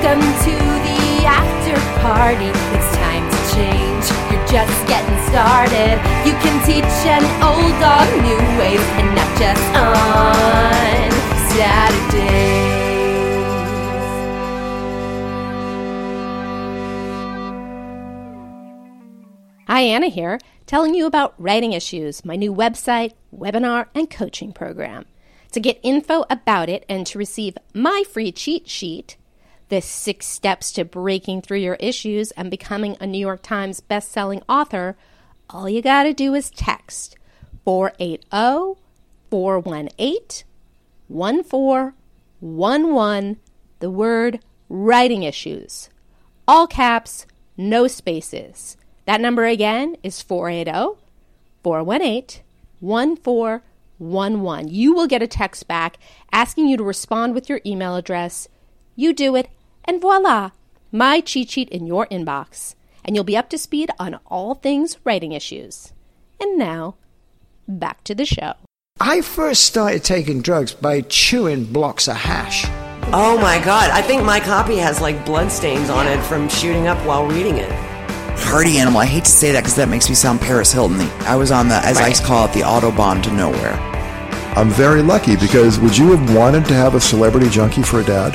Welcome to the after party. It's time to change. You're just getting started. You can teach an old dog new ways, and not just on Saturdays. Hi, Anna here, telling you about Writing Issues, my new website, webinar, and coaching program. To get info about it and to receive my free cheat sheet, the 6 steps to breaking through your issues and becoming a New York Times best-selling author, all you gotta do is text 480-418-1411, the word Writing Issues. All caps, no spaces. That number again is 480-418-1411. You will get a text back asking you to respond with your email address. You do it, and voila, my cheat sheet in your inbox. And you'll be up to speed on all things writing issues. And now, back to the show. I first started taking drugs by chewing blocks of hash. Oh my God, I think my copy has like bloodstains on it from shooting up while reading it. Party animal. I hate to say that because that makes me sound Paris Hilton. I was on the, as I call it, the Autobahn to nowhere. I'm very lucky because would you have wanted to have a celebrity junkie for a dad?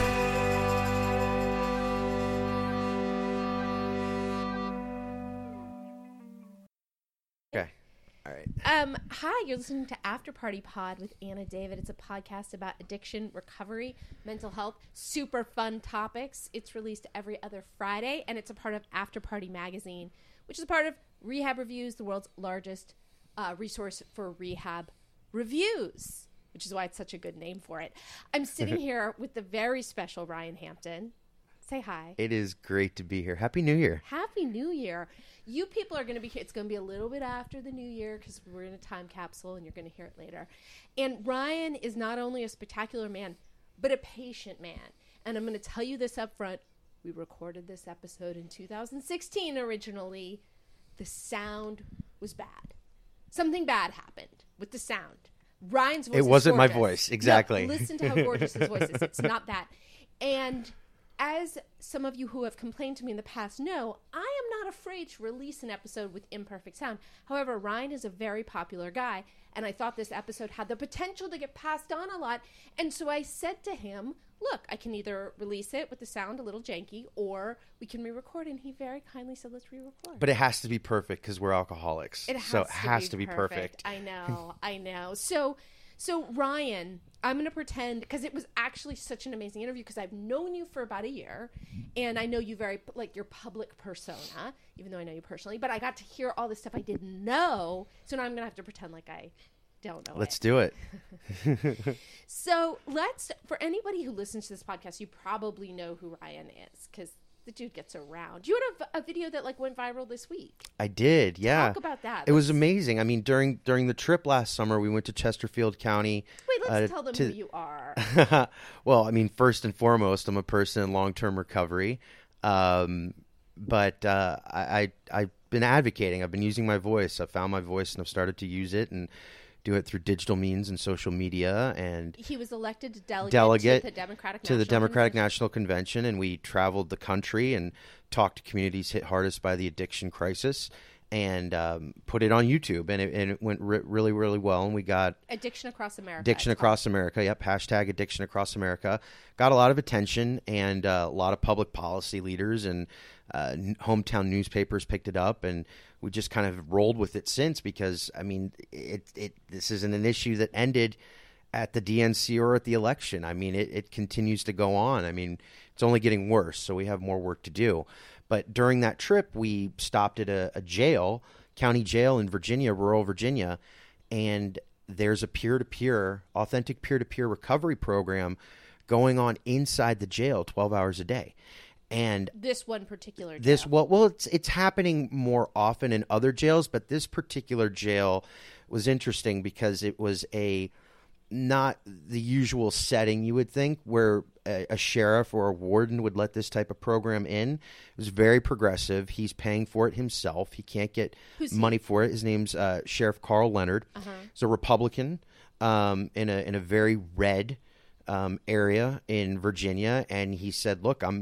Okay. All right. Hi, you're listening to After Party Pod with Anna David. It's a podcast about addiction, recovery, mental health, super fun topics. It's released every other Friday, and it's a part of After Party Magazine, which is a part of Rehab Reviews, the world's largest resource for rehab reviews, which is why it's such a good name for it. I'm sitting here with the very special Ryan Hampton. Say hi. It is great to be here. Happy New Year. Happy New Year. You people are going to be here. It's going to be a little bit after the New Year because we're in a time capsule and you're going to hear it later. And Ryan is not only a spectacular man, but a patient man. And I'm going to tell you this up front. We recorded this episode in 2016 originally. The sound was bad. Something bad happened with the sound. Ryan's voice It wasn't my gorgeous. voice. Exactly. No, listen to how gorgeous his voice is. It's not that. And as some of you who have complained to me in the past know, I am not afraid to release an episode with imperfect sound. However, Ryan is a very popular guy, and I thought this episode had the potential to get passed on a lot. And so I said to him, look, I can either release it with the sound a little janky, or we can re-record. And he very kindly said, let's re-record. But it has to be perfect because we're alcoholics. It has to be perfect. I know. So Ryan, I'm going to pretend, because it was actually such an amazing interview, because I've known you for about a year, and I know you very, like, your public persona, even though I know you personally, but I got to hear all this stuff I didn't know, so now I'm going to have to pretend like I don't know Let's do it. So for anybody who listens to this podcast, you probably know who Ryan is, because the dude gets around. You had a video that like went viral this week. I did, yeah. Talk about that. It was amazing. I mean, during the trip last summer, we went to Chesterfield County. Wait, let's tell them who you are. Well, I mean, first and foremost, I'm a person in long-term recovery. But I've been advocating. I've been using my voice. I found my voice and I've started to use it and do it through digital means and social media. And he was elected delegate to the Democratic National Convention, and we traveled the country and talked to communities hit hardest by the addiction crisis, and put it on YouTube, and it went really, really well. And we got Addiction Across America. Addiction Across America. Yep, hashtag Addiction Across America. Got a lot of attention, and a lot of public policy leaders and hometown newspapers picked it up, and we just kind of rolled with it since, because I mean, this isn't an issue that ended at the DNC or at the election. I mean, it continues to go on. I mean, it's only getting worse, so we have more work to do. But during that trip, we stopped at a jail, county jail in Virginia, rural Virginia, and there's a authentic peer-to-peer recovery program going on inside the jail 12 hours a day. And this one particular jail. It's happening more often in other jails, but this particular jail was interesting because it was not the usual setting you would think where a sheriff or a warden would let this type of program in. It was very progressive. He's paying for it himself. He can't get money for it. His name's Sheriff Carl Leonard. He's a Republican in a very red area in Virginia, and he said, "Look, I'm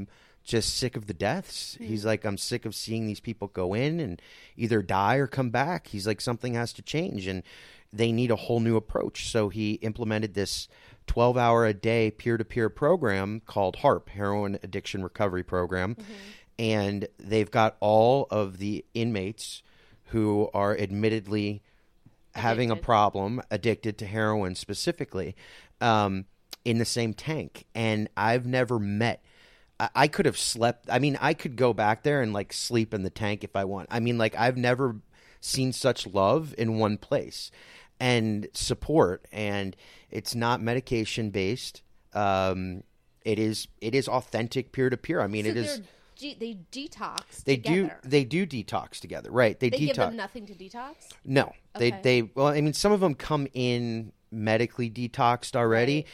just sick of the deaths. He's like, I'm sick of seeing these people go in and either die or come back. He's like, something has to change, and they need a whole new approach. So he implemented this 12-hour-a-day peer-to-peer program called HARP, Heroin Addiction Recovery Program. And they've got all of the inmates who are admittedly having a problem, addicted to heroin specifically, in the same tank. And I've never met... I could have slept. I mean, I could go back there and like sleep in the tank if I want. I mean, like, I've never seen such love in one place and support. And it's not medication based. It is authentic peer to peer. I mean, So it is. they detox They together. do detox together, right? They Give detox. them nothing to detox? No, Okay. well, I mean, some of them come in medically detoxed already,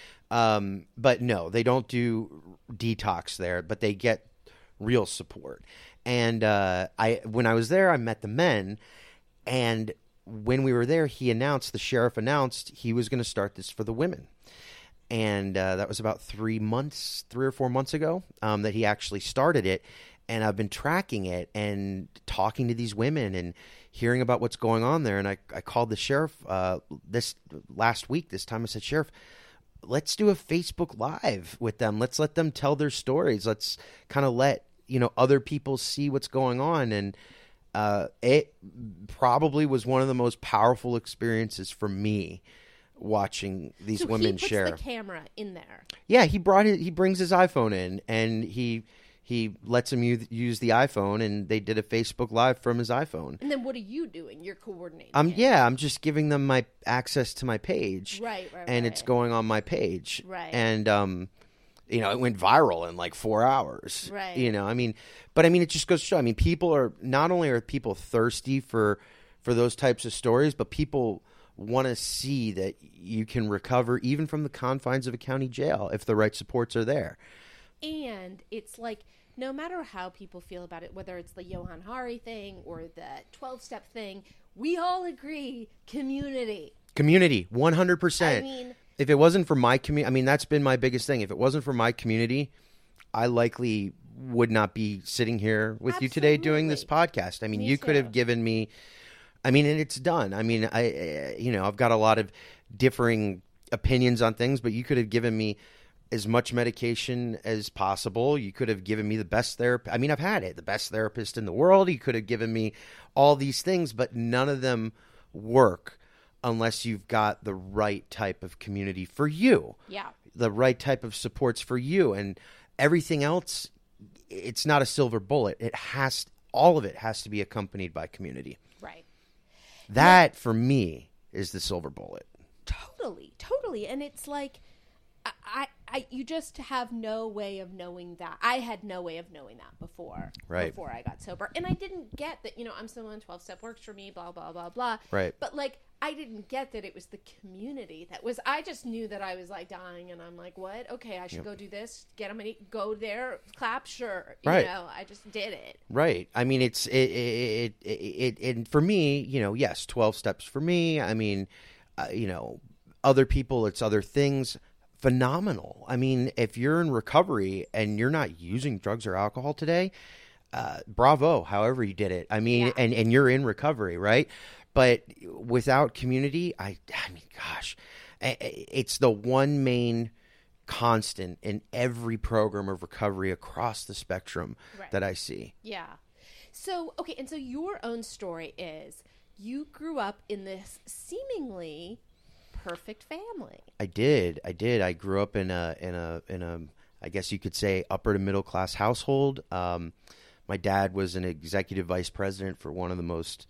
but no, they don't do detox there, but they get real support. And when I was there, I met the men, and when we were there, the sheriff announced he was going to start this for the women. And that was about 3 or 4 months ago that he actually started it. And I've been tracking it and talking to these women and hearing about what's going on there. And I called the sheriff this last week. This time I said, Sheriff, let's do a Facebook Live with them. Let's let them tell their stories. Let's kind of let other people see what's going on. And it probably was one of the most powerful experiences for me, watching these women share. He puts the camera in there. Yeah, he brings his iPhone in, and he lets him use the iPhone, and they did a Facebook Live from his iPhone. And then what are you doing? You're coordinating. I'm just giving them my access to my page. Right. And it's going on my page. Right. And it went viral in like 4 hours. Right. It just goes to show. I mean, not only are people thirsty for those types of stories, but people want to see that you can recover even from the confines of a county jail if the right supports are there. And it's like, no matter how people feel about it, whether it's the Johan Hari thing or the 12-step thing, we all agree community. Community, 100%. I mean, if it wasn't for my community, I mean, that's been my biggest thing. If it wasn't for my community, I likely would not be sitting here with you today doing this podcast. I mean, you could have given me, and it's done. I mean, I've got a lot of differing opinions on things, but you could have given me as much medication as possible. You could have given me the best therapist. I mean, I've had it, the best therapist in the world. You could have given me all these things, but none of them work unless you've got the right type of community for you. Yeah. The right type of supports for you. And everything else, it's not a silver bullet. All of it has to be accompanied by community. Right. That, for me, is the silver bullet. Totally. And it's like, you just have no way of knowing that. I had no way of knowing that before I got sober. And I didn't get that, I'm someone 12-step works for me, blah, blah, blah, blah. Right. But like, I didn't get that it was the community I just knew that I was like dying, and I'm like, what? Okay, I should go do this, get them, go there, clap, sure. Right. I just did it. Right. I mean, it and for me, yes, 12 steps for me. I mean, other people, it's other things. Phenomenal. I mean, if you're in recovery and you're not using drugs or alcohol today, bravo, however you did it. I mean, and you're in recovery, right? But without community, I mean, gosh, it's the one main constant in every program of recovery across the spectrum that I see. Yeah. So, okay, and so your own story is you grew up in this seemingly perfect family. I did. I grew up in a I guess you could say upper to middle class household. My dad was an executive vice president for one of the most,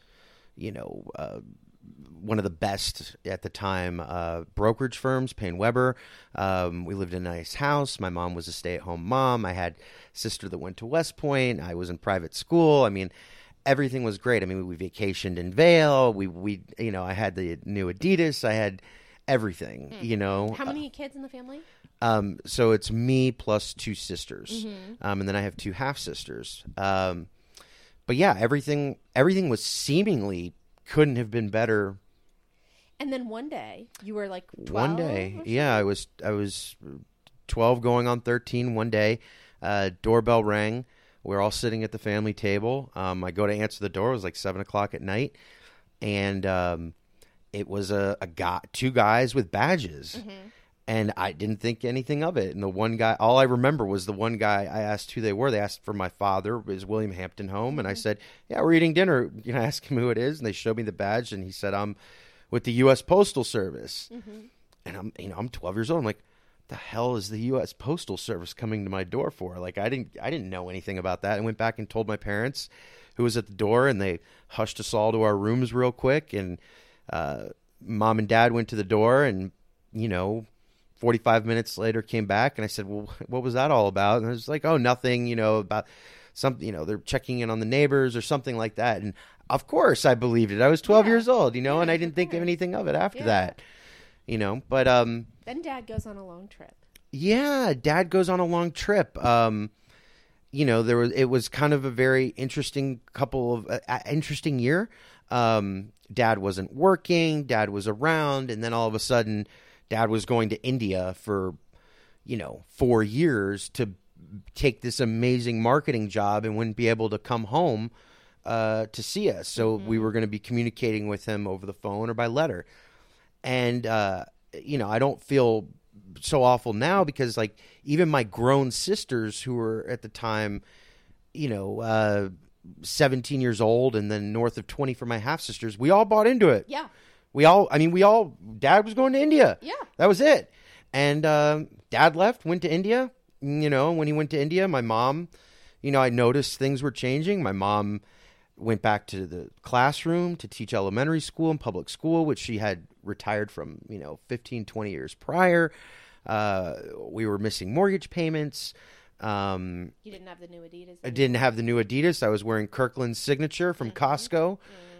one of the best at the time brokerage firms, Payne Weber. We lived in a nice house. My mom was a stay-at-home mom. I had a sister that went to West Point. I was in private school. I mean, everything was great. I mean, we vacationed in Vail. We I had the new Adidas. I had everything, How many kids in the family? So it's me plus two sisters. And then I have two half sisters. But yeah, everything was seemingly couldn't have been better. And then one day you were like 12? One day. Yeah, I was 12 going on 13 one day. Doorbell rang. We're all sitting at the family table. I go to answer the door. It was like 7 o'clock at night. And it was two guys with badges. Mm-hmm. And I didn't think anything of it. And the one guy, all I remember was the one guy, I asked who they were. They asked for my father. It was William Hampton home. Mm-hmm. And I said, yeah, we're eating dinner. You know, ask him who it is. And they showed me the badge. And he said, I'm with the U.S. Postal Service. Mm-hmm. And I'm 12 years old. I'm like, the hell is the U.S. Postal Service coming to my door for? Like, I didn't know anything about that. And went back and told my parents who was at the door. And they hushed us all to our rooms real quick. And Mom and Dad went to the door. And, 45 minutes later came back, and I said, well, what was that all about? And I was like, oh, nothing, about something, they're checking in on the neighbors or something like that. And of course I believed it. I was 12 years old, and I didn't think of anything of it after that, but then Dad goes on a long trip. Yeah, Dad goes on a long trip. It was kind of a very interesting interesting year. Dad wasn't working, Dad was around, and then all of a sudden Dad was going to India for, 4 years to take this amazing marketing job and wouldn't be able to come home to see us. So we were going to be communicating with him over the phone or by letter. And, I don't feel so awful now because, like, even my grown sisters who were at the time, 17 years old and then north of 20 for my half-sisters, we all bought into it. Yeah. Dad was going to India. Yeah. That was it. And Dad left, went to India. When he went to India, my mom, I noticed things were changing. My mom went back to the classroom to teach elementary school and public school, which she had retired from, 15, 20 years prior. We were missing mortgage payments. You didn't have the new Adidas anymore. I didn't have the new Adidas. I was wearing Kirkland's signature from Costco.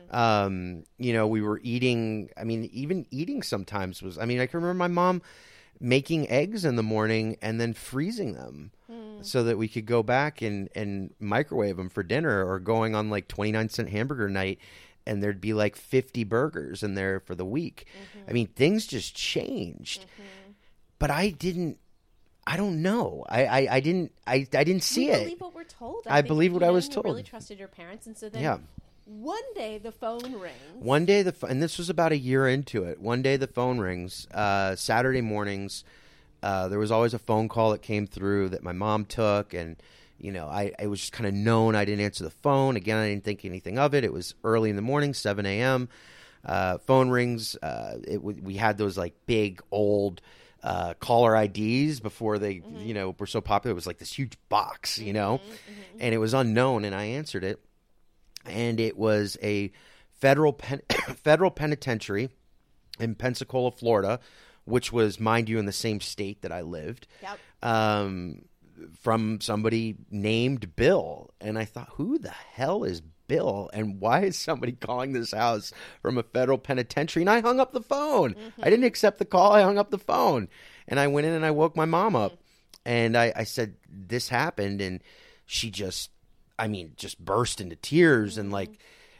We were eating, even eating sometimes I can remember my mom making eggs in the morning and then freezing them so that we could go back and microwave them for dinner, or going on like 29-cent hamburger night and there'd be like 50 burgers in there for the week. Mm-hmm. Things just changed, but I don't know. I didn't see it. I believe what we're told. I believe what I was told. You really trusted your parents. And so then one day the phone rings. One day and this was about a year into it. One day the phone rings. Saturday mornings, there was always a phone call that came through that my mom took, and I was just kind of known. I didn't answer the phone. Again, I didn't think anything of it. It was early in the morning, 7 a.m. Phone rings. We had those like big old caller IDs before they were so popular. It was like this huge box, and it was unknown, and I answered it. And it was a federal penitentiary in Pensacola, Florida, which was, mind you, in the same state that I lived. Yep. From somebody named Bill. And I thought, who the hell is Bill? And why is somebody calling this house from a federal penitentiary? And I hung up the phone. I didn't accept the call. I hung up the phone. And I went in and I woke my mom up. And I said, this happened. And she just burst into tears. And like,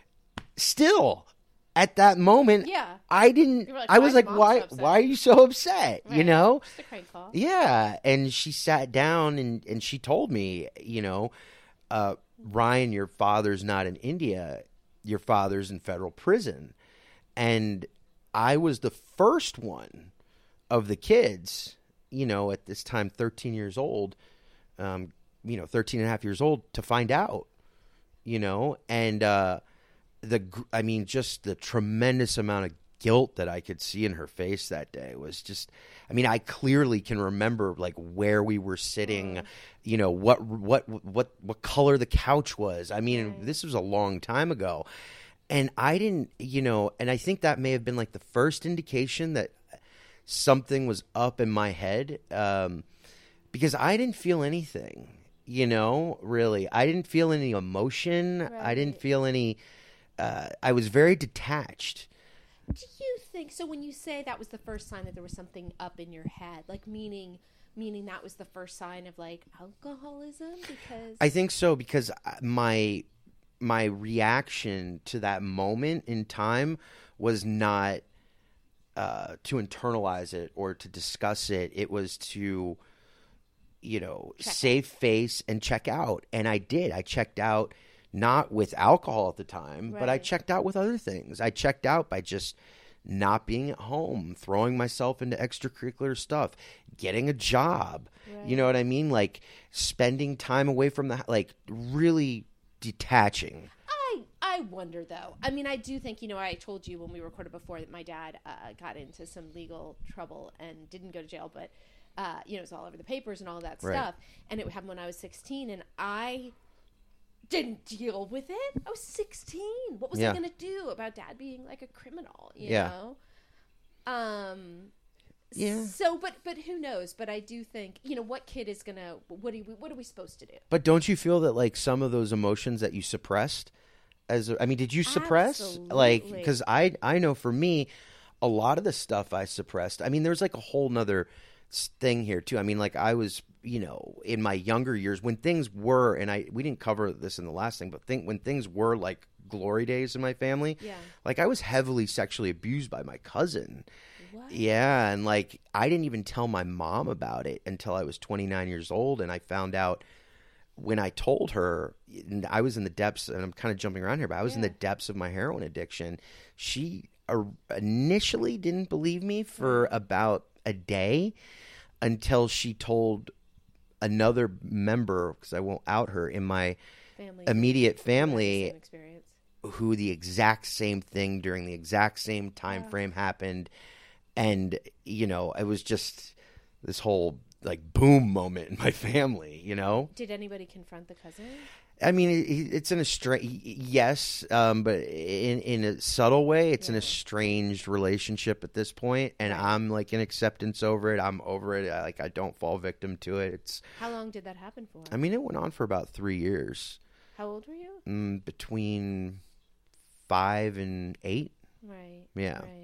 still at that moment, I was like, why are you so upset? Right. Just a crank call. Yeah. And she sat down and she told me, Ryan, your father's not in India. Your father's in federal prison. And I was the first one of the kids, at this time, 13 years old, 13 and a half years old, to find out, and just the tremendous amount of guilt that I could see in her face that day was just, I clearly can remember like where we were sitting, what color the couch was. This was a long time ago, and I didn't, and I think that may have been like the first indication that something was up in my head, because I didn't feel anything, really. I didn't feel any emotion. Right. I didn't feel any, I was very detached. Do you think, so when you say that was the first sign that there was something up in your head, like meaning that was the first sign of like alcoholism? Because I think so, because my reaction to that moment in time was not to internalize it or to discuss it. It was to save face and check out. And I did. I checked out not with alcohol at the time, but I checked out with other things. I checked out by just not being at home, throwing myself into extracurricular stuff, getting a job. You know what I mean? Like spending time away from like really detaching. I wonder, though. I mean, I do think, I told you when we recorded before that my dad got into some legal trouble and didn't go to jail, but, it was all over the papers and all of that stuff. And it happened when I was 16, and I didn't deal with it. I was 16. What was I going to do about dad being like a criminal, you know? So, but who knows? But I do think, what kid is going to, what are we supposed to do? But don't you feel that like some of those emotions that you suppressed did you suppress? Absolutely. Like, because I know for me, a lot of the stuff I suppressed, I mean, there's like a whole nother thing here too. I mean, like I was, in my younger years when things were, and we didn't cover this in the last thing, but when things were like glory days in my family, like I was heavily sexually abused by my cousin. What? Yeah. And like, I didn't even tell my mom about it until I was 29 years old. And I found out when I told her, and I was in the depths, and I'm kind of jumping around here, but I was in the depths of my heroin addiction. She initially didn't believe me for about a day until she told another member, because I won't out her, in my immediate family, who the exact same thing during the exact same time frame happened. And, it was just this whole like boom moment in my family, Did anybody confront the cousin? I mean, it's in a yes, but in a subtle way, it's an estranged relationship at this point, and I'm like in acceptance over it. I'm over it. I don't fall victim to it. How long did that happen for? I mean, it went on for about 3 years. How old were you? Between 5 and 8. Right. Yeah. Right.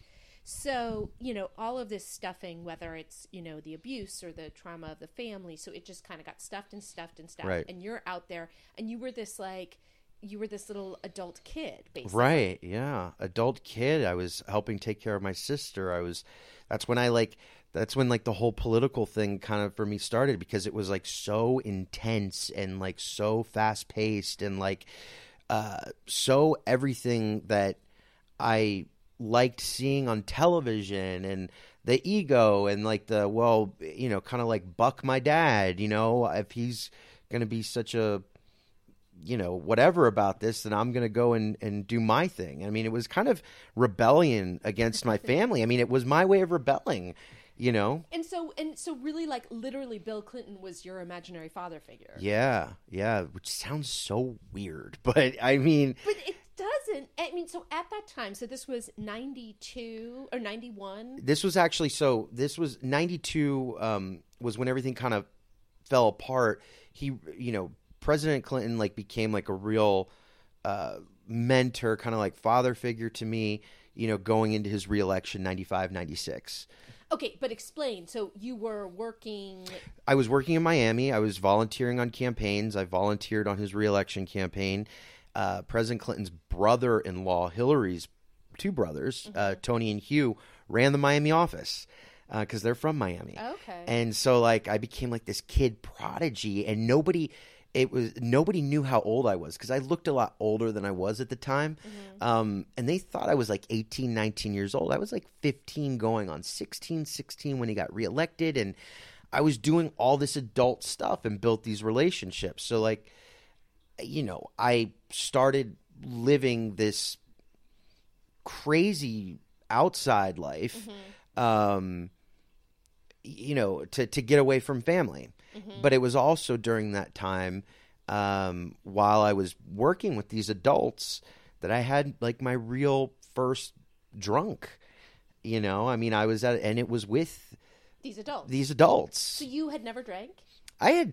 So, all of this stuffing, whether it's, the abuse or the trauma of the family, so it just kind of got stuffed and stuffed and stuffed. Right. And you're out there, and you were this little adult kid, basically. Right, yeah. Adult kid. I was helping take care of my sister. That's when the whole political thing kind of for me started, because it was like so intense and like so fast paced and like so everything that I liked seeing on television, and the ego and like the kind of like buck my dad, if he's going to be such a whatever about this, then I'm going to go and do my thing. I mean, it was kind of rebellion against my family. I mean, it was my way of rebelling, And so really, like, literally Bill Clinton was your imaginary father figure. Yeah, which sounds so weird, but I mean... But it doesn't. I mean, so at that time, so this was 92 or 91? This was 92 was when everything kind of fell apart. He, President Clinton, like, became like a real mentor, kind of like father figure to me, going into his reelection, 95, 96. Okay, but explain. So you were working... I was working in Miami. I was volunteering on campaigns. I volunteered on his reelection campaign. President Clinton's brother-in-law, Hillary's two brothers, Tony and Hugh, ran the Miami office because they're from Miami. Okay. And so, like, I became like this kid prodigy, and nobody knew how old I was because I looked a lot older than I was at the time. And they thought I was like 18, 19 years old. I was like 15 going on 16 when he got reelected, and I was doing all this adult stuff and built these relationships. So, like, I started living this crazy outside life, to get away from family. But it was also during that time, while I was working with these adults, that I had like my real first drunk. I mean, I was and it was with these adults. So you had never drank? I had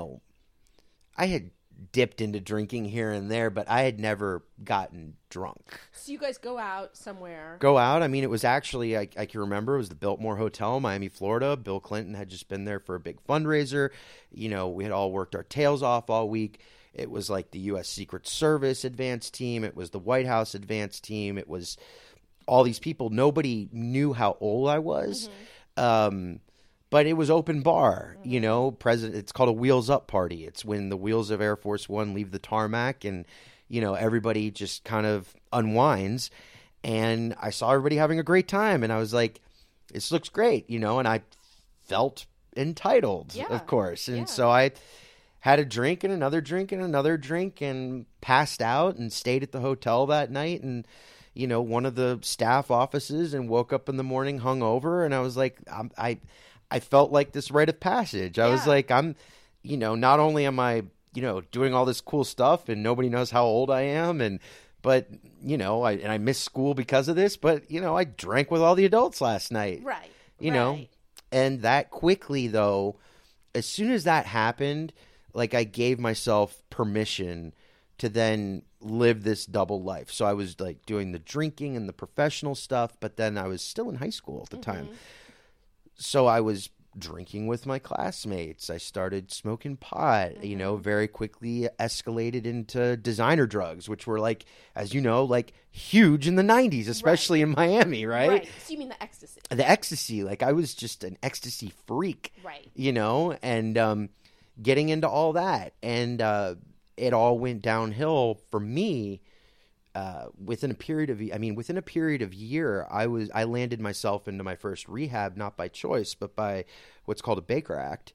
dipped into drinking here and there, but I had never gotten drunk. So you guys go out somewhere. I mean, it was actually, I can remember, it was the Biltmore Hotel in Miami, Florida. Bill Clinton had just been there for a big fundraiser. We had all worked our tails off all week. It was like the U.S. Secret Service advance team. It was the White House advance team. It was all these people. Nobody knew how old I was. but it was open bar, you know, it's called a wheels up party. It's when the wheels of Air Force One leave the tarmac and, you know, everybody just kind of unwinds. And I saw everybody having a great time. And I was like, this looks great, you know, and I felt entitled, of course. And so I had a drink and another drink and another drink and passed out and stayed at the hotel that night. And, you know, one of the staff offices and woke up in the morning hungover. And I was like, I felt like this rite of passage. I was like, I'm, you know, not only am I, you know, doing all this cool stuff and nobody knows how old I am, but, you know, I missed school because of this, but, you know, I drank with all the adults last night. Right. You know, and that quickly, though, as soon as that happened, like I gave myself permission to then live this double life. So I was like doing the drinking and the professional stuff, but then I was still in high school at the time. So I was drinking with my classmates. I started smoking pot, you know, very quickly escalated into designer drugs, which were like, as you know, like huge in the 90s, especially in Miami, right? So you mean the ecstasy? The ecstasy. Like I was just an ecstasy freak, you know, and getting into all that. And it all went downhill for me. Within a period of year, I landed myself into my first rehab, not by choice, but by what's called a Baker Act,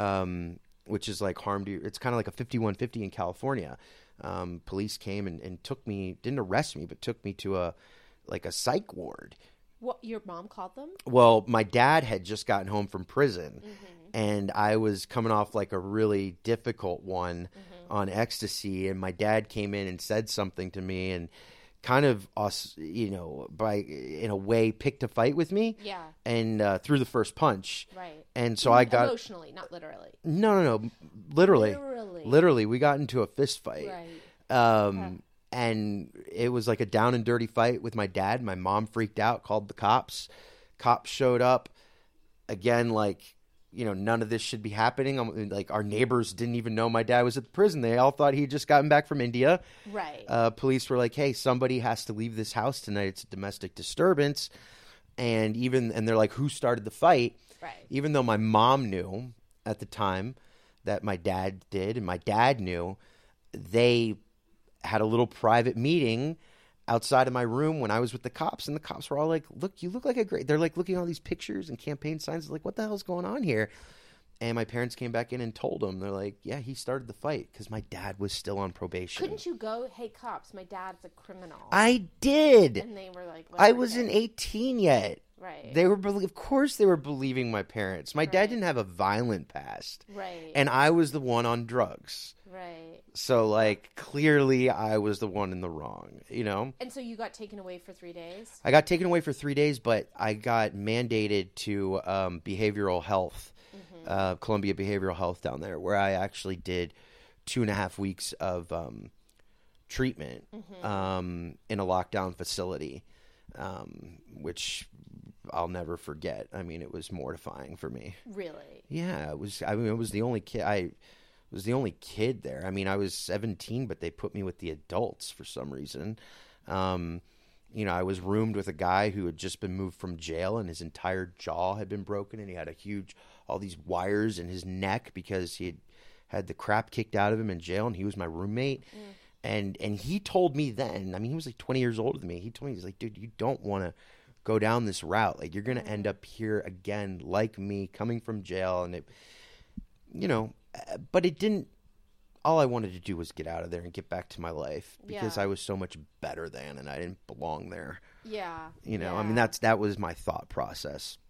which is like it's kind of like a 5150 in California. Police came and took me, didn't arrest me, but took me to a psych ward. What, your mom called them? Well, my dad had just gotten home from prison, and I was coming off like a really difficult one on ecstasy, and my dad came in and said something to me and kind of, you know, in a way picked a fight with me. Yeah. And threw the first punch. Right. And so I got... Emotionally, not literally. No. Literally. We got into a fist fight. Right. And it was like a down and dirty fight with my dad. My mom freaked out, called the cops. Cops showed up. Again, like, you know, none of this should be happening. Like, our neighbors didn't even know my dad was at the prison. They all thought he'd just gotten back from India. Right. Police were like, hey, somebody has to leave this house tonight. It's a domestic disturbance. And they're like, who started the fight? Right. Even though my mom knew at the time that my dad did, and my dad knew, they had a little private meeting outside of my room when I was with the cops, and the cops were all like, look, you look like a great... They're like looking at all these pictures and campaign signs, like, what the hell's going on here? And my parents came back in and told them, they're like, yeah, he started the fight, because my dad was still on probation. Couldn't you go, hey, cops, my dad's a criminal? I did. And they were like... I wasn't 18 yet. Right. Of course they were believing my parents. My dad didn't have a violent past. Right. And I was the one on drugs. Right. So, like, clearly I was the one in the wrong, you know? And so you got taken away for 3 days? I got taken away for 3 days, but I got mandated to behavioral health, Columbia Behavioral Health down there, where I actually did 2.5 weeks of treatment in a lockdown facility, which I'll never forget. I mean, it was mortifying for me. Really? Yeah, it was. I mean, it was the only kid. I was the only kid there. I mean, I was 17, but they put me with the adults for some reason. You know, I was roomed with a guy who had just been moved from jail, and his entire jaw had been broken, and he had all these wires in his neck because he had the crap kicked out of him in jail, and he was my roommate. And he told me then, I mean, he was like 20 years older than me. He told me, he's like, dude, you don't want to go down this route. Like, you're going to end up here again, like me, coming from jail. And it, you know, but it didn't, all I wanted to do was get out of there and get back to my life because I was so much better than, and I didn't belong there. Yeah. You know, I mean, that was my thought process.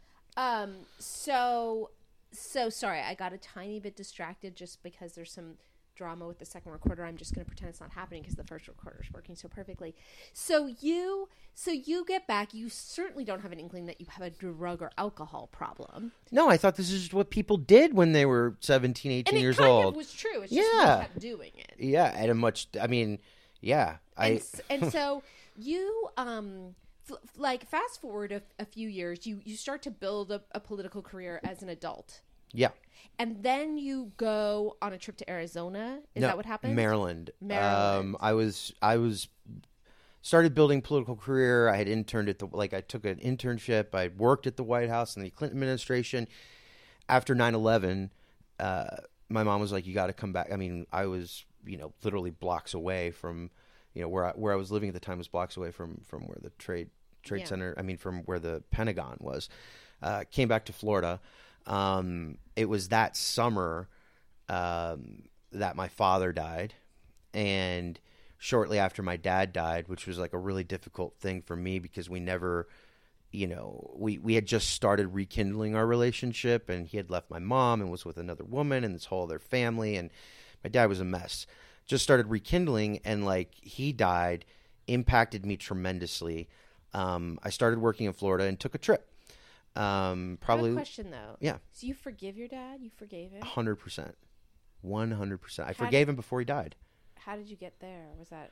So sorry, I got a tiny bit distracted just because there's some drama with the second recorder. I'm just going to pretend it's not happening because the first recorder is working so perfectly. So you get back. You certainly don't have an inkling that you have a drug or alcohol problem. No, I thought this is what people did when they were 17, 18 years old. And it kind of was true. It's just you kept doing it. Yeah, at a much, I mean, yeah. And so you, like, fast forward a few years, you start to build a political career as an adult. Yeah. And then you go on a trip to Arizona. Is that what happened? Maryland. I was started building political career. I had interned at I took an internship. I worked at the White House in the Clinton administration. After 9/11, my mom was like, "You got to come back." I mean, I was, literally blocks away from, where I was living at the time was blocks away from where the Trade Center. I mean, from where the Pentagon was. Came back to Florida. It was that summer that my father died, and shortly after my dad died, which was like a really difficult thing for me because we never, we had just started rekindling our relationship, and he had left my mom and was with another woman and this whole other family, and my dad was a mess. Just started rekindling, and like he died, impacted me tremendously. I started working in Florida and took a trip. Probably. I have a question though. Yeah. So you forgive your dad? You forgave him? 100%. 100%. I forgave him before he died. How did you get there? Was that?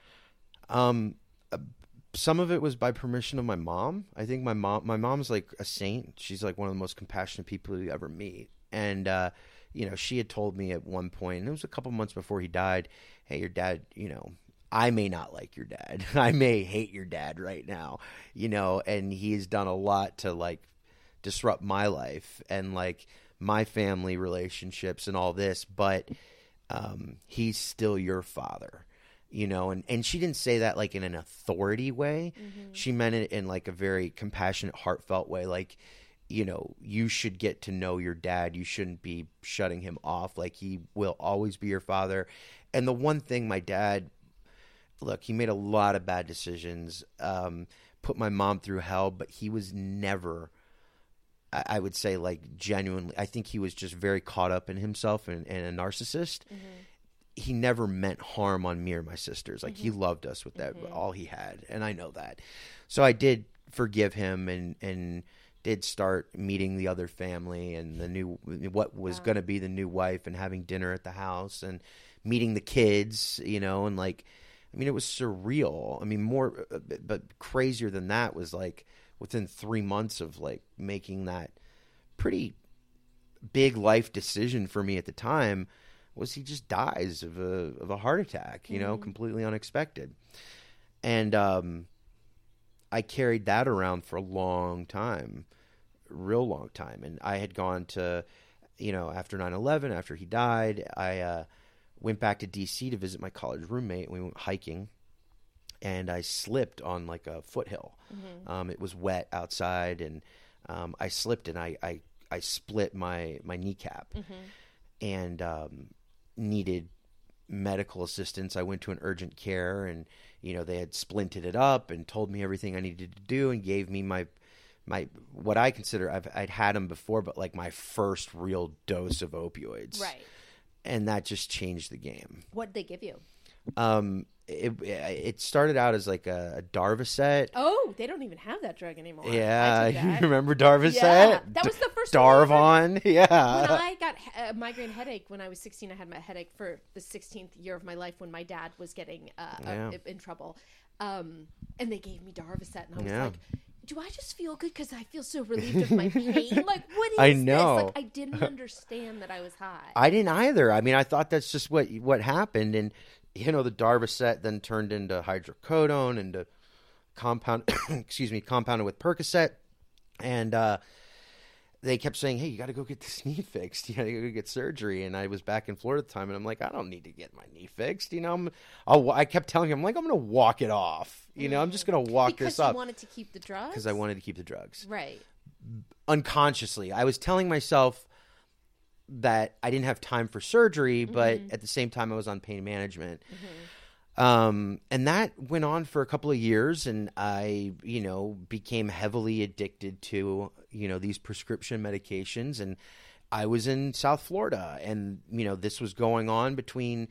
Some of it was by permission of my mom. I think my mom's like a saint. She's like one of the most compassionate people you ever meet. And, she had told me at one point, and it was a couple months before he died, "Hey, your dad, I may not like your dad. I may hate your dad right now, and he's done a lot to like disrupt my life and like my family relationships and all this, but he's still your father." And she didn't say that like in an authority way. Mm-hmm. She meant it in like a very compassionate, heartfelt way. Like, you should get to know your dad. You shouldn't be shutting him off. Like, he will always be your father. And the one thing my dad, look, he made a lot of bad decisions, put my mom through hell, but he was never, I would say, like, genuinely, I think he was just very caught up in himself and a narcissist. Mm-hmm. He never meant harm on me or my sisters. Like, he loved us with that, all he had. And I know that. So I did forgive him and did start meeting the other family and what was going to be the new wife, and having dinner at the house and meeting the kids, and like, I mean, it was surreal. I mean, more, but crazier than that was like within 3 months of like making that pretty big life decision for me at the time, was he just dies of a heart attack, completely unexpected. And I carried that around for a long time, real long time. And I had gone to, after 9/11, after he died, I went back to D.C. to visit my college roommate. We went hiking, and I slipped on like a foothill. Mm-hmm. It was wet outside, and I slipped, and I split my kneecap. Mm-hmm. And needed medical assistance. I went to an urgent care, and they had splinted it up and told me everything I needed to do, and gave me my what I consider, I'd had them before, but like my first real dose of opioids. Right. And that just changed the game. What did they give you? It started out as like a Darvocet. Oh, they don't even have that drug anymore. Yeah, you remember Darvocet? Yeah, that was the first Darvon. Yeah. When I got a migraine headache when I was 16, I had my headache for the 16th year of my life when my dad was getting in trouble. And they gave me Darvocet, and I was like, do I just feel good because I feel so relieved of my pain? Like, what is this? Like, I didn't understand that I was high. I didn't either. I mean, I thought that's just what happened. And, the Darvocet then turned into hydrocodone, into compounded with Percocet. And they kept saying, "Hey, you got to go get this knee fixed. You got to go get surgery." And I was back in Florida at the time, and I'm like, I don't need to get my knee fixed. I kept telling him, I'm like, I'm going to walk it off. I'm just going to walk this up. Because you wanted to keep the drugs? Because I wanted to keep the drugs. Right. Unconsciously. I was telling myself that I didn't have time for surgery, but at the same time I was on pain management. Mm-hmm. And that went on for a couple of years, and I, became heavily addicted to, these prescription medications. And I was in South Florida, and, this was going on between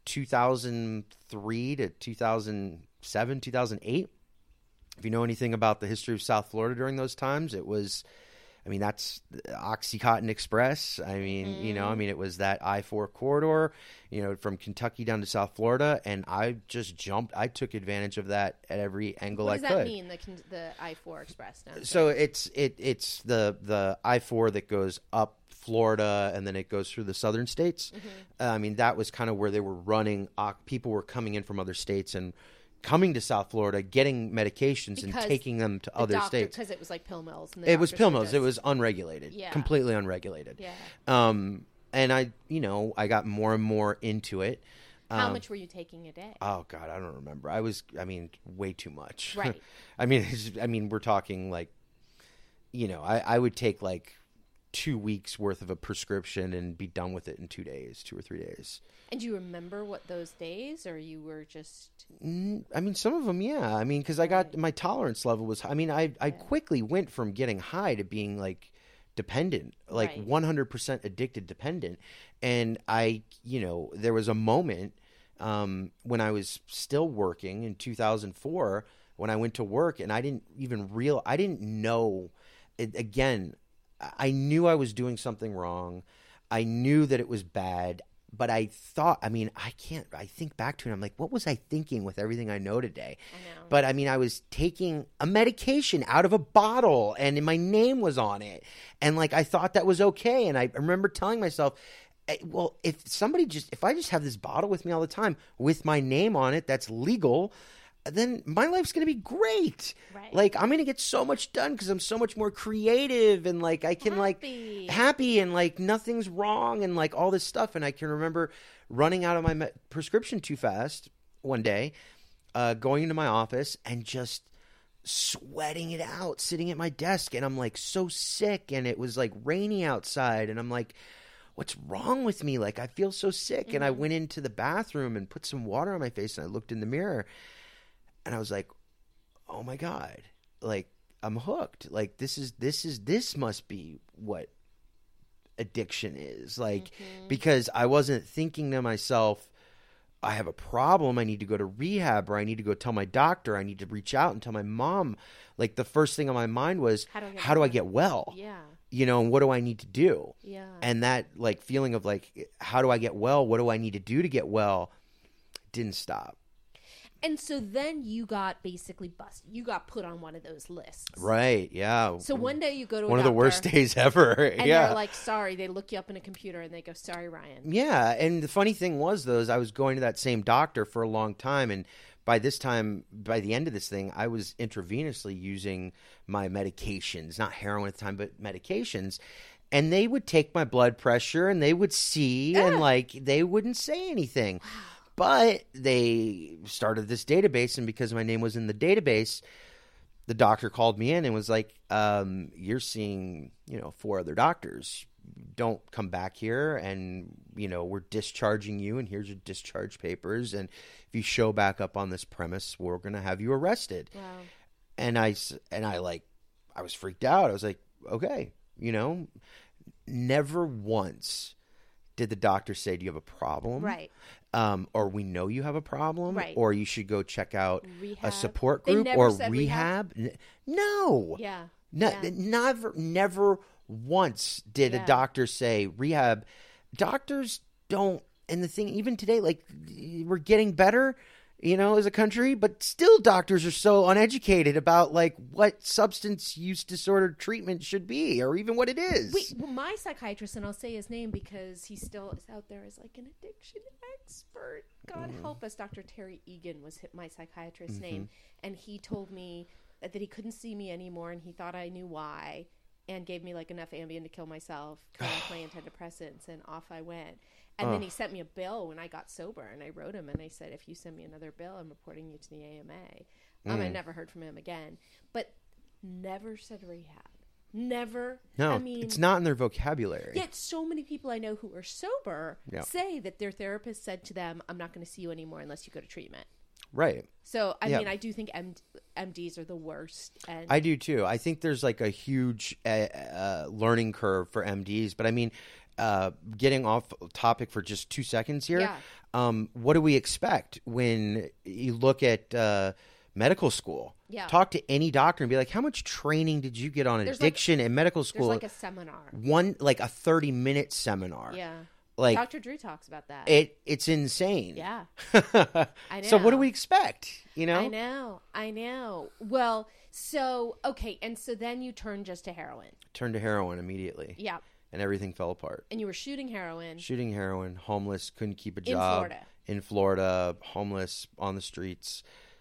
2003 to 2007, 2008. If you know anything about the history of South Florida during those times, it was, that's OxyContin Express. It was that I-4 corridor, from Kentucky down to South Florida. And I just jumped. I took advantage of that at every angle I could. What does that mean, the I-4 Express? Now? So it's the I-4 that goes up Florida, and then it goes through the southern states. Mm-hmm. That was kind of where they were running. People were coming in from other states and coming to South Florida, getting medications and taking them to other states. Because it was like pill mills. And it was pill mills. It was unregulated. Yeah. Completely unregulated. Yeah. And I got more and more into it. How much were you taking a day? Oh God, I don't remember. Way too much. Right. We're talking like, I would take like 2 weeks worth of a prescription and be done with it in 2 or 3 days. And do you remember what those days, or you were just? Some of them, yeah. Because I got my tolerance level was. I quickly went from getting high to being like dependent, like 100% addicted dependent. And there was a moment when I was still working in 2004 when I went to work, and I didn't know. Again, I knew I was doing something wrong. I knew that it was bad, but I thought, I think back to it, I'm like, what was I thinking with everything I know today? I know. But I was taking a medication out of a bottle and my name was on it. And like, I thought that was okay. And I remember telling myself, well, if I just have this bottle with me all the time with my name on it, that's legal, then my life's going to be great. Right. Like, I'm going to get so much done because I'm so much more creative and like I can happy and like nothing's wrong and like all this stuff. And I can remember running out of my prescription too fast one day, going into my office and just sweating it out, sitting at my desk. And I'm like so sick, and it was like rainy outside. And I'm like, what's wrong with me? Like, I feel so sick. Mm-hmm. And I went into the bathroom and put some water on my face, and I looked in the mirror. And I was like, oh my God, like I'm hooked. Like this must be what addiction is like, because I wasn't thinking to myself, I have a problem. I need to go to rehab, or I need to go tell my doctor. I need to reach out and tell my mom. Like the first thing on my mind was, how do I get well? Yeah. And what do I need to do? Yeah. And that like feeling of like, how do I get well? What do I need to do to get well? Didn't stop. And so then you got basically busted. You got put on one of those lists. Right, yeah. So one day you go to a one doctor, of the worst days ever. And yeah. they're like, sorry. They look you up in a computer and they go, sorry, Ryan. Yeah, and the funny thing was, though, is I was going to that same doctor for a long time. And by the end of this thing, I was intravenously using my medications. Not heroin at the time, but medications. And they would take my blood pressure and they would see and like they wouldn't say anything. But they started this database, and because my name was in the database, the doctor called me in and was like, you're seeing, 4 other doctors. Don't come back here, and, we're discharging you, and here's your discharge papers. And if you show back up on this premise, we're going to have you arrested. Wow. And I was freaked out. I was like, okay, never once did the doctor say, do you have a problem? Right. Or we know you have a problem, right. Or you should go check out rehab. A support group or rehab. No. Yeah. No, yeah. Never once did a doctor say rehab. Doctors don't, and the thing, even today, like we're getting better, as a country, but still doctors are so uneducated about like what substance use disorder treatment should be, or even what it is. Well, my psychiatrist, and I'll say his name because he still is out there as like an addiction expert. God help us. Dr. Terry Egan was my psychiatrist's name. And he told me that he couldn't see me anymore, and he thought I knew why, and gave me like enough Ambien to kill myself, cut off my antidepressants, and off I went. And then he sent me a bill when I got sober, and I wrote him and I said, if you send me another bill, I'm reporting you to the AMA. I never heard from him again, but never said rehab. Never. No, it's not in their vocabulary. Yet so many people I know who are sober say that their therapist said to them, I'm not going to see you anymore unless you go to treatment. Right. So, I mean, I do think MDs are the worst. And I do too. I think there's like a huge learning curve for MDs, but I mean, getting off topic for just 2 seconds here. Yeah. What do we expect when you look at medical school? Yeah. Talk to any doctor and be like, how much training did you get on addiction in medical school? There's like a seminar. Like a 30-minute seminar. Yeah. Like Dr. Drew talks about that. It's insane. Yeah. I know. So what do we expect? I know. Well, so, okay. And so then you turned just to heroin. Turned to heroin immediately. Yeah. And everything fell apart. And you were shooting heroin. Homeless, couldn't keep a job. In Florida, homeless, on the streets.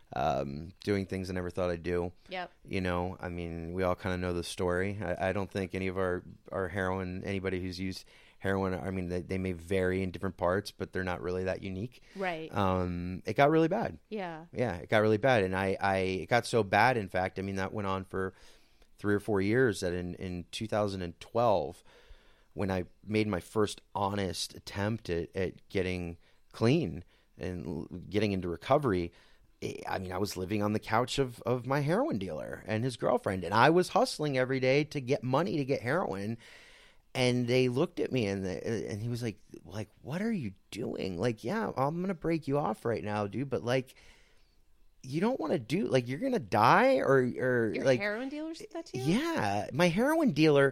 doing things I never thought I'd do. Yep. You know, I mean, we all kind of know the story. I don't think any of our heroin, anybody who's used heroin, I mean, they may vary in different parts, but they're not really that unique. Right. It got really bad. Yeah. Yeah, it got really bad. And it got so bad, in fact, I mean, that went on for 3 or 4 years, that in 2012, when I made my first honest attempt at getting clean and getting into recovery, I mean, I was living on the couch of my heroin dealer and his girlfriend, and I was hustling every day to get money to get heroin. And they looked at me, and he was like, what are you doing? Like, yeah, I'm going to break you off right now, dude. But, like, you don't want to do, like, you're going to die or Your like, heroin dealer said that to you? yeah, my heroin dealer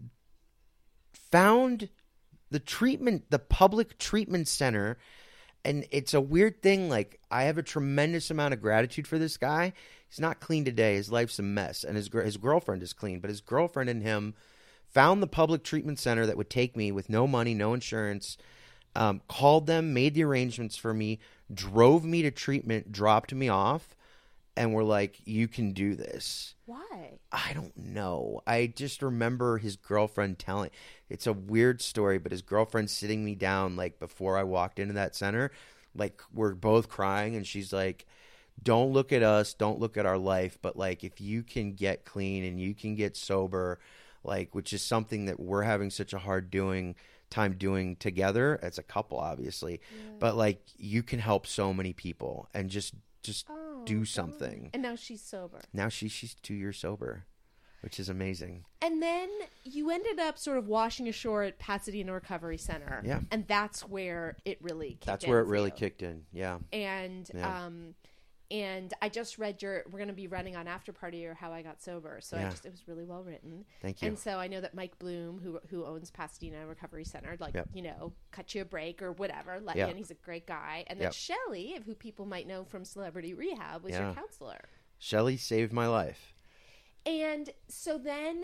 found the public treatment center. And it's a weird thing. Like, I have a tremendous amount of gratitude for this guy. He's not clean today. His life's a mess. And his girlfriend is clean. But his girlfriend and him found the public treatment center that would take me with no money, no insurance, called them, made the arrangements for me, drove me to treatment, dropped me off, and were like, you can do this. Why? I don't know. I just remember his girlfriend telling. It's a weird story, but his girlfriend sitting me down, like, before I walked into that center, like, we're both crying, and she's like, don't look at us, don't look at our life, but, like, if you can get clean and you can get sober, like, which is something that we're having such a hard time doing together as a couple, obviously, but, like, you can help so many people, and just do something. And now she's sober. Now she's 2 years sober, which is amazing. And then you ended up sort of washing ashore at Pasadena Recovery Center. Yeah. And that's where it really kicked in. That's where it for really you. kicked in. Yeah. And Yeah. and I just read we're going to be running on After Party or How I Got Sober. So Yeah. it was really well written. Thank you. And so I know that Mike Bloom, who owns Pasadena Recovery Center, like, Yep. you know, cut you a break or whatever, let Yep. you in. He's a great guy. And then Yep. Shelley, who people might know from Celebrity Rehab, was Yeah. your counselor. Shelley saved my life. And so then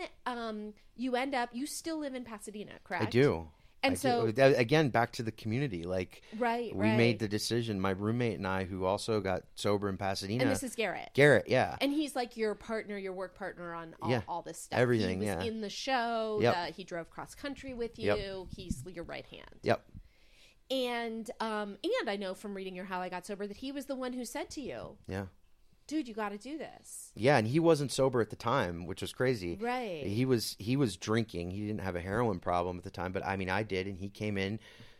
you still live in Pasadena, correct? I do. And I so do. Again, back to the community. Like, Right, we right. made the decision. My roommate and I, who also got sober in Pasadena. And this is Garrett. Garrett, yeah. And he's like your partner, your work partner on Yeah. all this stuff. Everything, He was yeah. in the show. Yep. He drove cross country with you. Yep. He's your right hand. Yep. And I know from reading your How I Got Sober that he was the one who said to you, Yeah. dude, you got to do this. Yeah, and he wasn't sober at the time, which was crazy. Right. He was drinking. He didn't have a heroin problem at the time, but I mean, I did, and he came in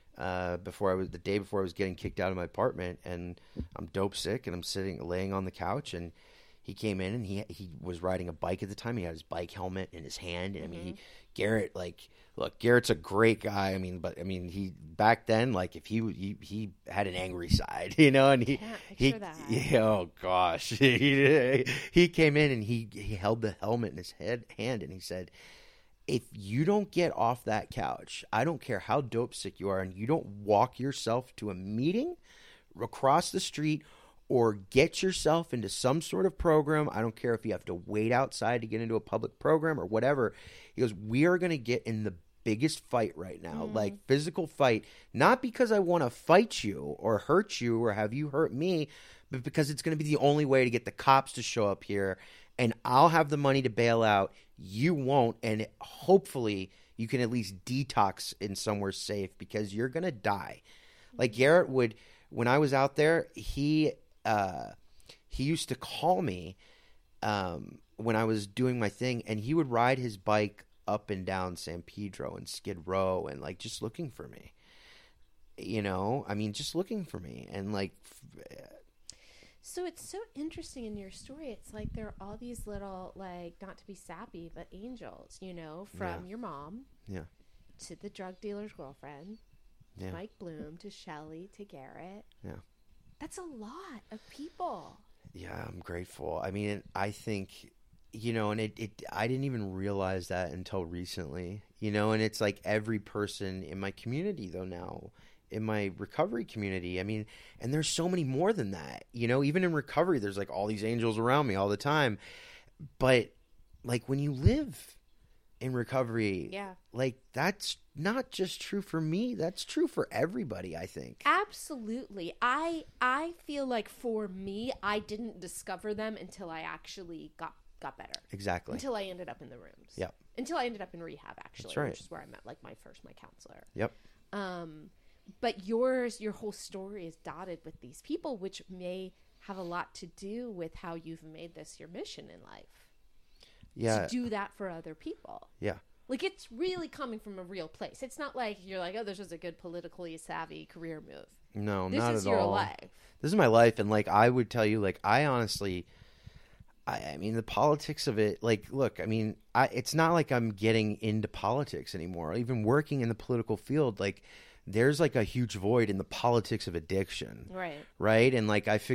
the day before I was getting kicked out of my apartment, and I'm dope sick, and I'm laying on the couch, and he came in, and he was riding a bike at the time. He had his bike helmet in his hand, and I mean, Garrett, like, look, Garrett's a great guy. I mean, he back then, like, if he had an angry side, you know, and he that. yeah, oh gosh, he came in and he held the helmet in his hand, and he said, if you don't get off that couch, I don't care how dope sick you are, and you don't walk yourself to a meeting across the street or get yourself into some sort of program, I don't care if you have to wait outside to get into a public program or whatever. He goes, we are going to get in the biggest fight right now, like physical fight, not because I want to fight you or hurt you or have you hurt me, but because it's going to be the only way to get the cops to show up here, and I'll have the money to bail out. You won't, and hopefully you can at least detox in somewhere safe, because you're going to die. Like, Garrett would, when I was out there, he used to call me when I was doing my thing, and he would ride his bike up and down San Pedro and Skid Row, and, like, just looking for me. You know, I mean, just looking for me, and, like. So it's so interesting in your story. It's like there are all these little, like, not to be sappy, but angels, you know, from your mom Yeah. to the drug dealer's girlfriend, to Yeah. Mike Bloom, to Shelley, to Garrett. Yeah. That's a lot of people. Yeah, I'm grateful. I mean, I think, you know, and I didn't even realize that until recently, you know, and it's like every person in my community, though, now, in my recovery community. I mean, and there's so many more than that, you know, even in recovery, there's like all these angels around me all the time. But, like, when you live in recovery. Yeah. Like, that's not just true for me. That's true for everybody, I think. Absolutely. I feel like for me, I didn't discover them until I actually got better. Exactly. Until I ended up in the rooms. Yep. Until I ended up in rehab, actually. That's right. Which is where I met, like, my counselor. Yep. But your whole story is dotted with these people, which may have a lot to do with how you've made this your mission in life. Yeah. To do that for other people. Yeah. Like, it's really coming from a real place. It's not like you're like, oh, this was a good politically savvy career move. No, this not at all. This is your life. This is my life. And, like, I would tell you, like, I honestly, I mean, the politics of it, like, look, I mean, it's not like I'm getting into politics anymore. Even working in the political field, like, there's, like, a huge void in the politics of addiction. Right. Right? And, like, I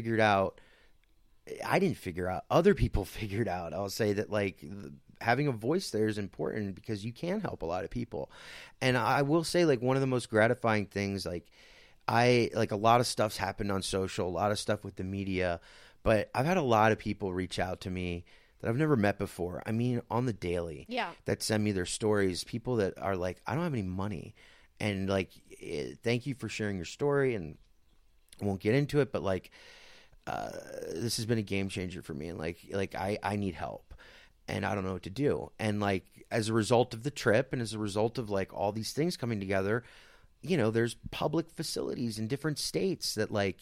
didn't figure out, other people figured out, I'll say that, like, having a voice there is important because you can help a lot of people. And I will say, like, one of the most gratifying things, like a lot of stuff's happened on social, a lot of stuff with the media, but I've had a lot of people reach out to me that I've never met before. I mean, on the daily. Yeah. That send me their stories, people that are like, I don't have any money. And, like, thank you for sharing your story. And I won't get into it, but, like, this has been a game changer for me. And, like I need help. And I don't know what to do. And, like, as a result of the trip and as a result of, like, all these things coming together, you know, there's public facilities in different states that, like,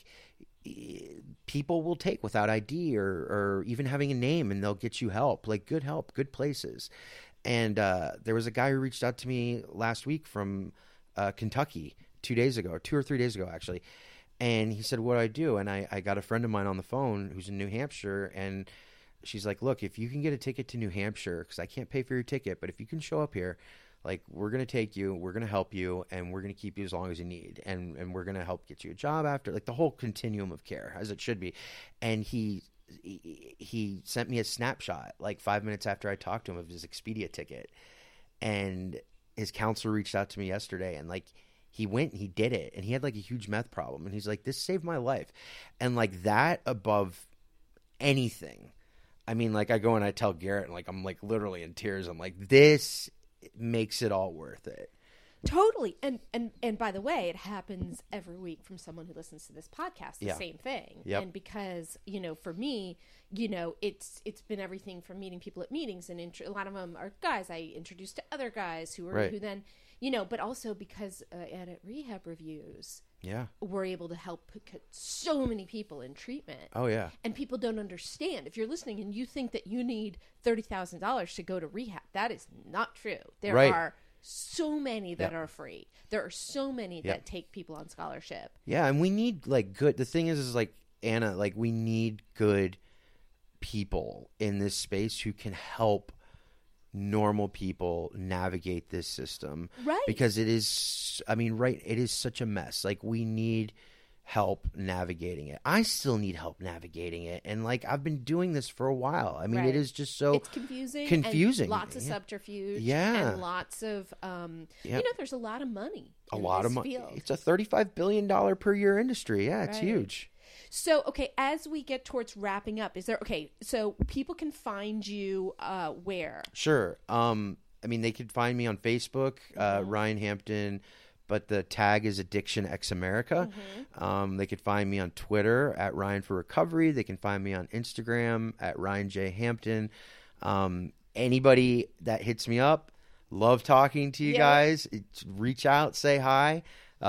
people will take without ID or even having a name, and they'll get you help, good places. And there was a guy who reached out to me last week from Kentucky 2 or 3 days ago, actually. And he said, what do I do? And I got a friend of mine on the phone who's in New Hampshire, and she's like, look, if you can get a ticket to New Hampshire, because I can't pay for your ticket, but if you can show up here, like, we're going to take you, we're going to help you, and we're going to keep you as long as you need. And we're going to help get you a job after, like, the whole continuum of care, as it should be. And he sent me a snapshot, like, 5 minutes after I talked to him, of his Expedia ticket. And his counselor reached out to me yesterday, and, like, he went and he did it, and he had, like, a huge meth problem. And he's like, this saved my life. And, like, that above anything. I mean, like, I go and I tell Garrett, and, like, I'm, like, literally in tears. I'm like, this makes it all worth it. Totally. And by the way, it happens every week from someone who listens to this podcast, the same thing. Yep. And because, you know, for me, you know, it's been everything from meeting people at meetings, and a lot of them are guys I introduced to other guys who then, you know, but also because at Rehab Reviews, we're able to help put so many people in treatment. Oh, yeah. And people don't understand. If you're listening and you think that you need $30,000 to go to rehab, that is not true. There are so many that are free. There are so many that take people on scholarship. Yeah, and we need, like, good. The thing is like, Anna, like, we need good people in this space who can help normal people navigate this system. Right. Because it is, I mean, it is such a mess. Like, we need help navigating it. I still need help navigating it. And, like, I've been doing this for a while. I mean, it is just so it's confusing. And lots of subterfuge. Yeah. And lots of, you know, there's a lot of money. A lot of money. Field. It's a $35 billion per year industry. Yeah, it's huge. So, okay, as we get towards wrapping up, so people can find you where? Sure. I mean, they could find me on Facebook, Ryan Hampton, but the tag is Addiction X America. They could find me on Twitter at Ryan for Recovery. They can find me on Instagram at Ryan J. Hampton. Anybody that hits me up, love talking to you guys. Reach out, say hi.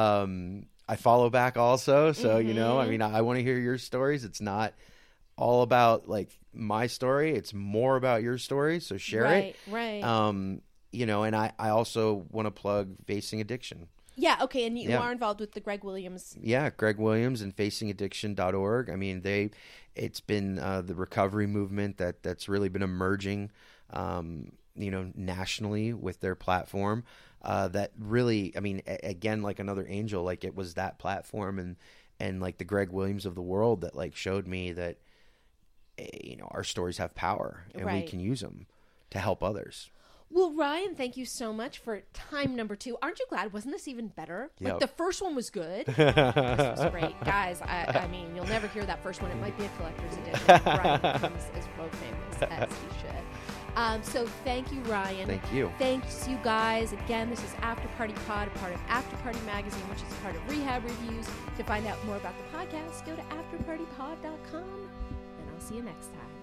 I follow back also. So, you know, I mean, I want to hear your stories. It's not all about, like, my story. It's more about your story. So share it. Right. You know, and I also want to plug Facing Addiction. Yeah, okay, and you are involved with the Greg Williams. Yeah, Greg Williams and facingaddiction.org. I mean, it's been the recovery movement that's really been emerging, you know, nationally with their platform. That really, I mean, again, like another angel, like, it was that platform and like the Greg Williams of the world that, like, showed me that, you know, our stories have power and we can use them to help others. Well, Ryan, thank you so much for time number 2. Aren't you glad? Wasn't this even better? Yep. Like, the first one was good. This was great. Guys, I mean, you'll never hear that first one. It might be a collector's edition. Ryan becomes as world famous as he should. So thank you, Ryan. Thank you. Thanks, you guys. Again, this is After Party Pod, a part of After Party Magazine, which is a part of Rehab Reviews. To find out more about the podcast, go to afterpartypod.com, and I'll see you next time.